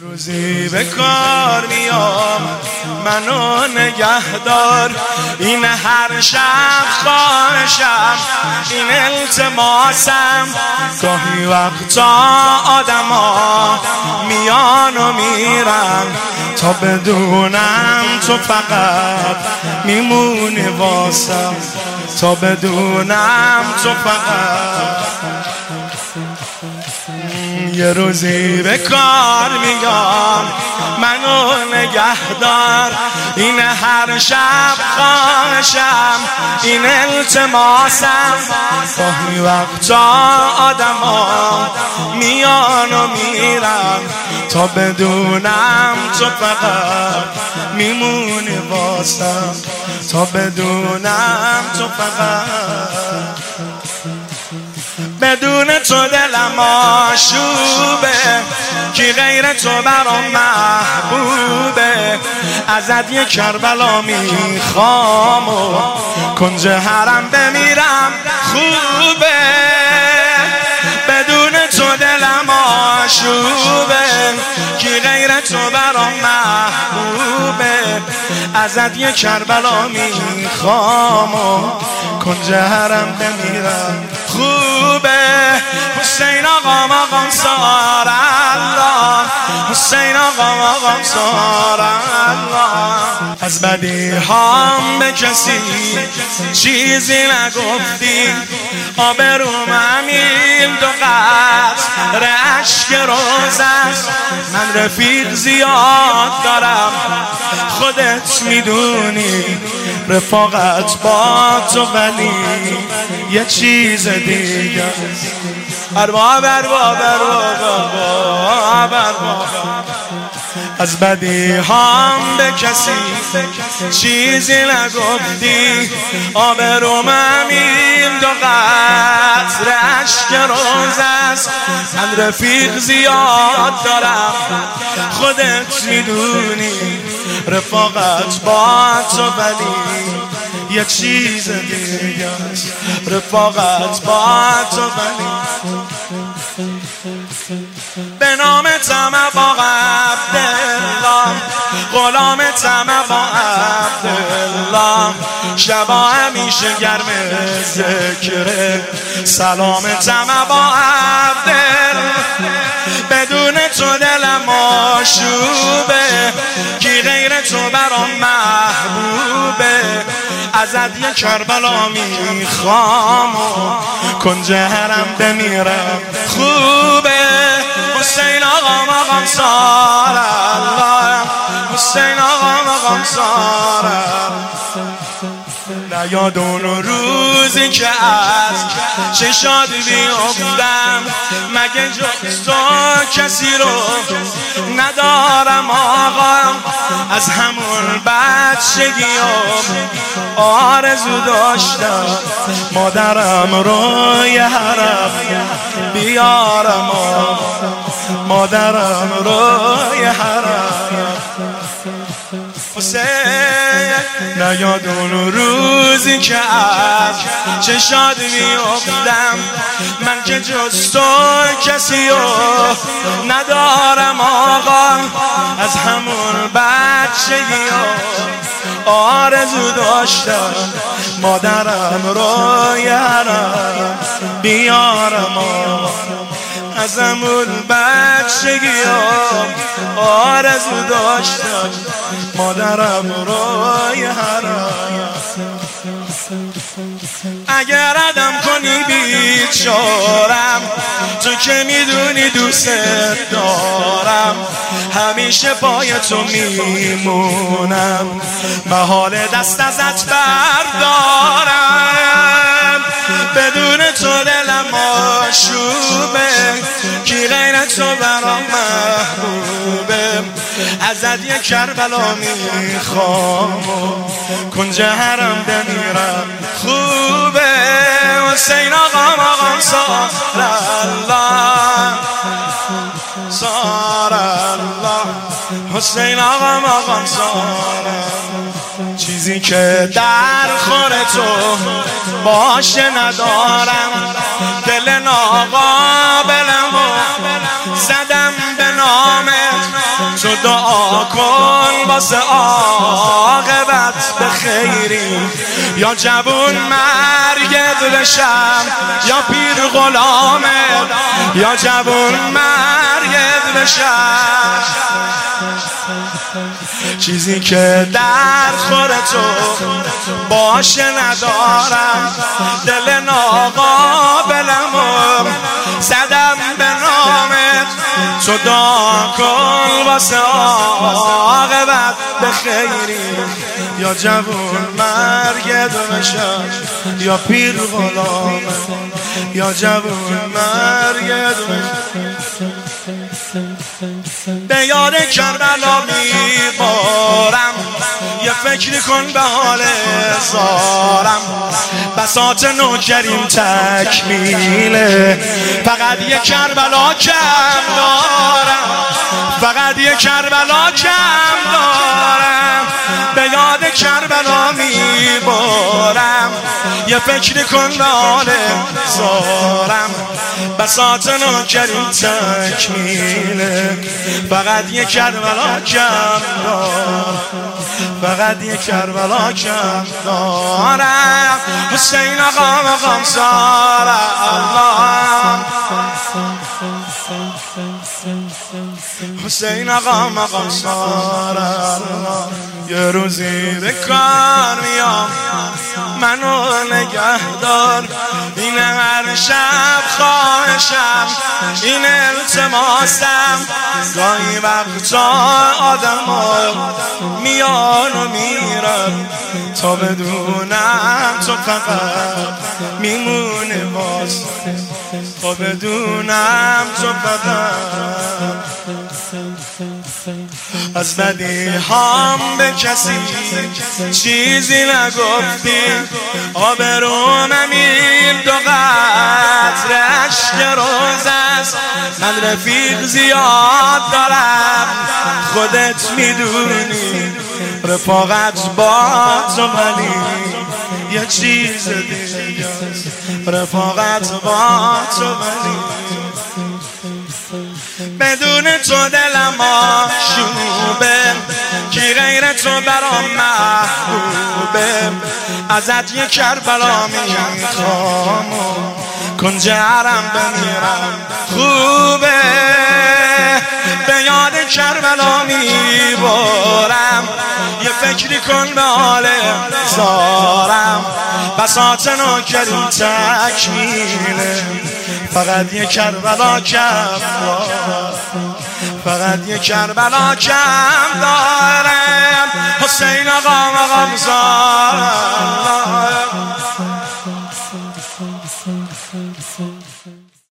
روزی به کار میام منو نگهدار، این هر شب خواهشم، این التماسم. گاهی وقتا آدما میان و میرن تا بدونم تو فقط میمونی واسم، تا بدونم تو فقط. یه روزی به کار میام منو نگهدار، این هر شب خواهشم، این التماسم. گاهی وقتا آدما میان و میرن تا بدونم تو فقط میمونی واسم، تا بدونم تو فقط. بدون تو دلم آشوبه، کی غیر تو برام محبوبه. ازت یه کربلا میخوام و کنج حرم بمیرم خوبه. بدون تو دلم آشوبه، کی غیر تو برام محبوبه. ازت یه کربلا میخوام و کنج حرم بمیرم خوبه. حسین آقا مقام سار الله، حسین آقا مقام سار الله. از بدی هام به کسی چیزی نگفتی، آبروم همین دو قطره اشک روز است. من رفیق زیاد دارم خودت میدونی، رفاقت با تو ولی یه چیز دیگه. ارباب ارباب ارباب ارباب. از بدی هم به کسی چیزی نگفتی، آبروم همین دو قطره اشک روز است. من رفیق زیاد دارم خودت میدونی، رفاقت با تو ولی یه چیز دیگه است. رفاقت با تو ولی به نام با عبدالله، غلام با عبدالله. شبا همیشه گرم ذکره، سلام با عبدالله. بدون تو دلم آشوبه، کی غیر تو برام محبوبه. ازت یه کربلا میخوام و کنج حرم بمیرم خوبه. حسین آقا مقام سار الله، حسین آقا مقام سار الله. نیاد اون روزی که از چشات بیفتم، مگه جز تو کسی رو ندارم آقا. از همون بچگیام آرزو داشتم مادرم رو یه حرم بیارم، مادرم رو یه حرم. نیاد اون روزی که از چشات میافتم، من که جز تو کسی رو ندارم آقا. از همون بچگیام آرزو داشتم مادرم رو یه حرم بیارم. از همون بچگیام آرزو داشتم مادرم رو یه حرم. اگر عدم کنی بیچارم، تو که میدونی دوست دارم. همیشه پای تو میمونم، محال دست ازت بردارم. بدون تو دلم آشوبه، کی غیر تو برام محبوبه. ازت یه کربلا میخوام و کنج حرم بمیرم خوبه. حسین آقا مقام سار الله، سار الله. حسین آقا مقام سار الله. چیزی که در خور تو باشه ندارم، دل ناقابلمو زدم به نامت. تو دعا کن واسه عاقبت به خیری، یا جوون مرگت بشم یا پیر غلامت، یا جوون مرگت بشم. چیزی که در خور تو باشه ندارم، دل ناقابلمو زدم به نامت. تو دعا کن واسه عاقبت به خیری، یا جوون مرگت بشم یا پیر غلامت، یا جوون مرگت بشم. به یاد کربلا میبارم، یه فکر کن به حال زارم. بساط نوکریم تکمیله، فقط یه کربلا کم دارم، فقط یه کربلا کم دارم. به یاد کربلا میبارم، یه فکر کن به حال زارم. بساط نوکریم تکمیله، فقط یه کربلا کم دارم، فقط یه کربلا کم دارم. حسین آقا مقام سارا الله، حسین آقا مقام سارا الله. یه روزی به کار میام منو نگهدار، این هر شب خواهشم، این التماسم. گاهی وقتا آدم ها میان و میرن تا بدونم تو فقط میمونه باز، تا بدونم تو فقط. از بدی هم به کسی چیزی نگفتی، آبرومم این دو قطره اشک روز است. من رفیق زیاد دارم خودت میدونی، رفاقت با تو ولی یه چیز دیگه است. رفاقت با تو ولی بدون تو دلم آشوبه، کی غیر تو برام محبوبه. ازت یه کربلا میخوام، کنج حرم بمیرم خوبه. به یاد کربلا میبارم، یه فکری کن به حال زارم. بساط نوکریم تکمیله، فقط یه کربلا کم دارم، فقط یه کربلا کم دارم. حسین آقا مقام سارا الله.